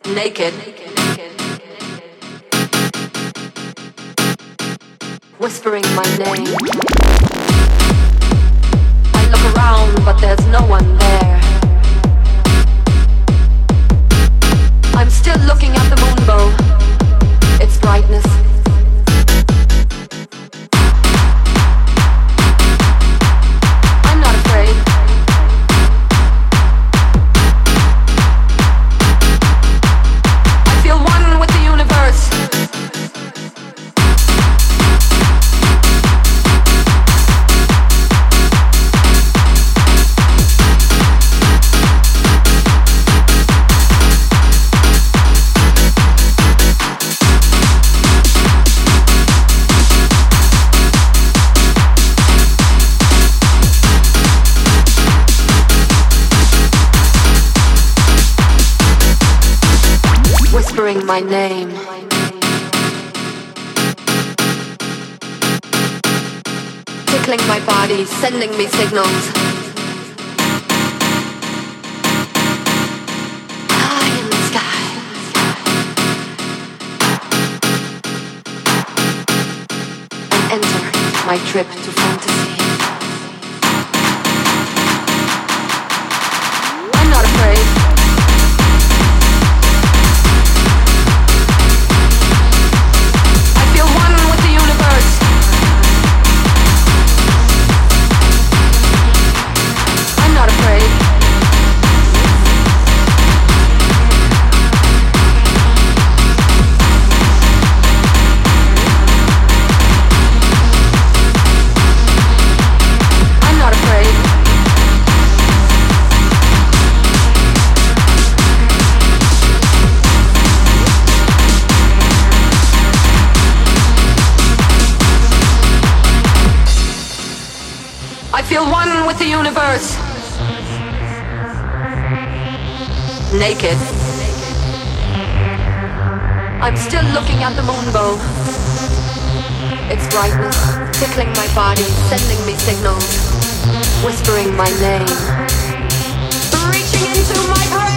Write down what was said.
naked, whispering my name. I look around, but there's no one there. I'm still looking at the moonbow, its brightness. I'm not afraid. I feel one with the universe. Whispering my name. Tickling my body, sending me signals. High in the sky. And enter my trip to fantasy. I'm not afraid. I feel one with the universe. Naked. I'm still looking at the moonbow. Its brightness, tickling my body, sending me signals, whispering my name, reaching into my brain.